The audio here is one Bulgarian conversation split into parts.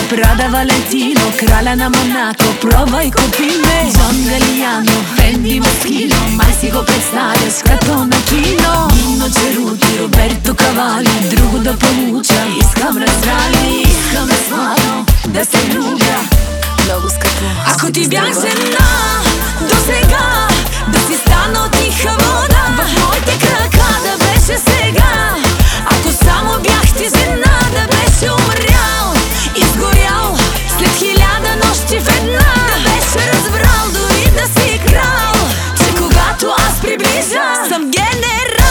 Prada Valentino, краля на Монако, пробвай купи ме. Джон Галияно, Фенди Москино, май си го представяш като на кино. Нино Черути, Роберто Кавали, друго да получа, искам разрали. Искам сладо да се любя, много скъпо. Ако ти бях жена до сега, да си стана тиха вода в моите крака, да беше сега. Ако само бях ти жена, да беше умрял, изгорял след 1000 нощи в една. Да беше разбрал дори да си крал, че когато аз приближа, съм генерал.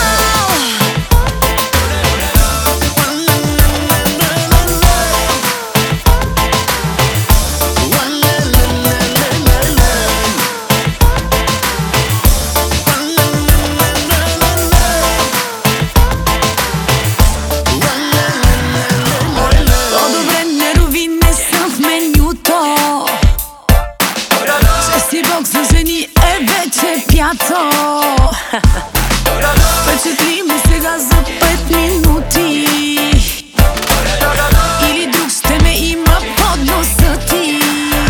Впечатли ме сега за 5 минути, или друг ще ме има под носа ти.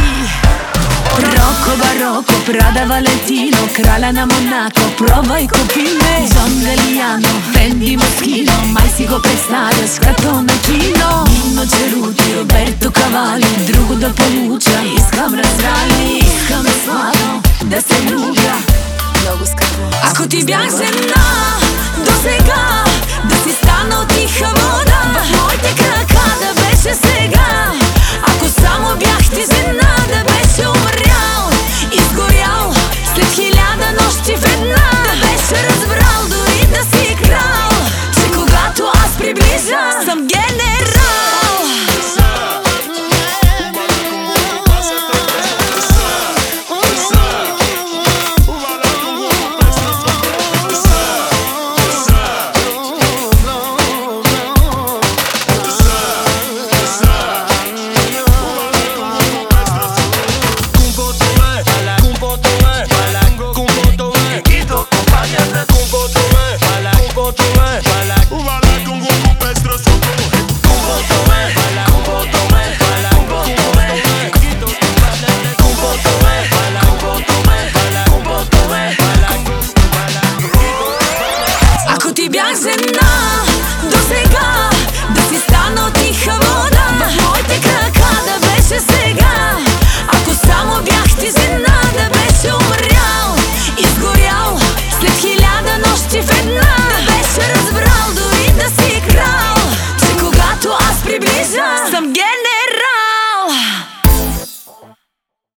Роко Бароко, Прада Валентино, краля на Монако, пробвай купи ме. Джон Галияно, Фенди Москино, май си го представяш като на кино. Нино Черути, Роберто Кавали, друго да получа, искам разрали. Искам сладо да се любя, много скъпо. Ако ти бях жена до